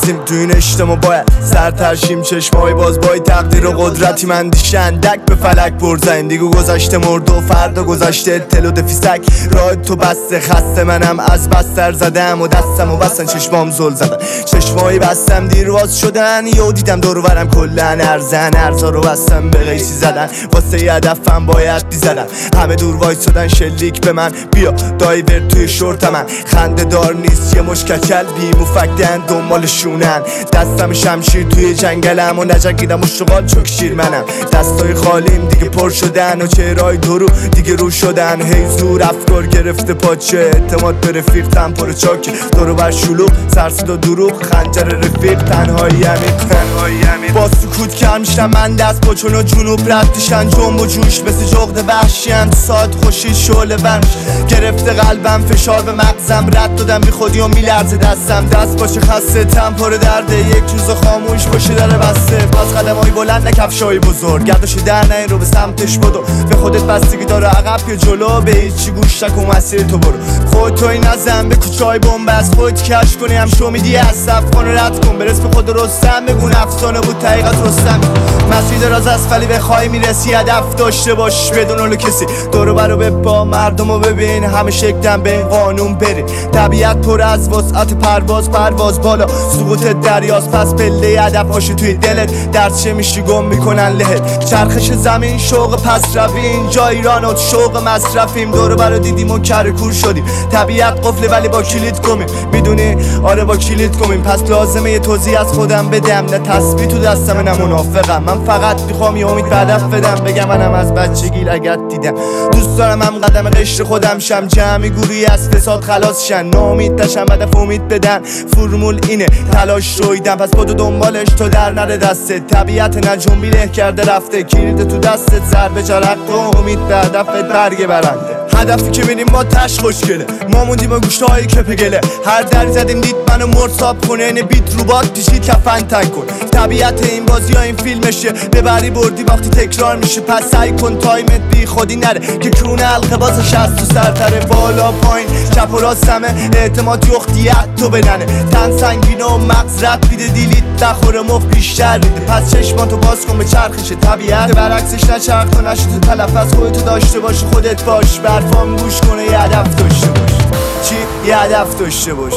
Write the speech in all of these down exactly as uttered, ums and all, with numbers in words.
زیم تو این اجتماع باید سر ترشیم، چشمای باز بای تقدیر و قدرتی من دیشندک به فلک برزن. دیگه گذشته مرد و فردا گذشته تل و دفیسک راه تو بسته. خسته منم از بستر زدم و دستم و بستن چشمام زل زدن. چشمایی بستم دیر باز شدن، یو دیدم دورو برم کلن ارزن. ارزا رو بستم به قیسی زدن، واسه یه هدفم باید بیزدم. همه دور وایسادن شلیک به من، بیا دایور توی شورت من. خنده دار نیست یه مشکچل بی مفکدن دنبال شونن. دستم شمشیر توی جنگلم و نجنگیدم و شغال چوک شیر منم. دستای خالیم دیگه پر شدن و چهرهای درو دیگه رو شدن. هی زور افکار گرفته پاچه، اعتماد به رفیق تن پر چاک. دورو بر شلوغ سرسد و دروغ، خنجر رفیق تنهایی همین تنهایی همین. با سکوت کم میشم من دست با چون و جنوب ردشن. جنب و جوش مثل جغد وحشیان تو ساعت خوشی شعله ورش. گرفته قلبم فشار به مغزم، رد دادم بی خودی و میلرزه دستم. دست باشه خسته تم پر درده، یک روز خاموش باشه در بسته. پس قدم های بلند نه کفشای بزرگ، گردش در نه رو به سمتش بدو. به خودت بستگی داره عقب یا جلو، به هیچی گوش نکن مسیر تو برو. خود توی نزن به کوچای بنبست، خودت کش کنی هم شو میدی از صف کن رد کن. برس به خود رستم بگو افسانه بود حقیقت رستم. مسیر دراز اسفلی بخوای میرسی، هدف داشته باش بدون اولو کسی. دورو برو به با مردمو ببین، همه شکلن به این قانون برین. طبیعت پر از وسعت پرواز، پرواز بالا سقوط دریاست. پس پله هدف باشه توی دلت، درد چه میشی گم میکنن لهت. چرخش زمین شوق پس روی، اینجا ایران شوق مصرفیم. دورو برو دیدیم و کرکور شدیم. طبیعت قفله ولی با کلید کنیم، میدونی آره با کلید کنیم. پس لازمه یه توضیح از خودم بدم، نه تسبیح تو دستم نه منافقم. من فقط میخوام یه امید به هدف بدم، بگم منم از بچگی لگد دیدم. دوست دارم هم قدم قشر خودم شم، جمعی گروهی از فساد خلاص شن. ناامید نشم هدف امید بدن، فرمول اینه تلاش رویدم. پس بدو دنبالش تو در نره دستت، طبیعت نجوم بیله کرده رفته. کلید تو دستت ضربه چرخ تو، امید به هدفت برگ برنده. هدفی که میریم با تش خوشگله، ما موندیم و گوشته هایی که پگله. هر دری زدیم دید منو مرساب کنه، اینه بیت رو باد پیشید کفن تنگ کن. طبیعت این بازی ها این فیلمشه، ببری بردی وقتی تکرار میشه. پس سعی کن تایمت بی خودی نره، که کونه حلقه بازش از تو سرتره. بالا پایین چپ و راستمه، اعتماد یختیت تو بدنه. تن سنگینه و مغز رد بیده، دیلیت نخوره مف بیشتر ریده. پس چشماتو باز کن به چرخش طبیعت، برعکسش نچرخ تو نشو تو تلف. از خودتو داشته باش خودت باش، برفام گوش کنه یه هدف داشته باش. چی؟ یه هدف داشته باش.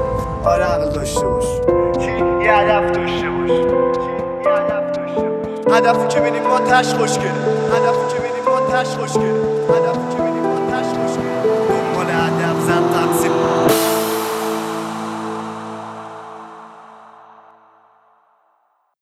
آره عقل داشته باش. چی؟ یه هدف داشته باش. یه هدف داشته باش. هدفی که بینیم ما تش خوشگله، هدفی که بینیم ما تش خوشگله، هدفی که بینیم ما تش خوشگله. دنبال هدف زد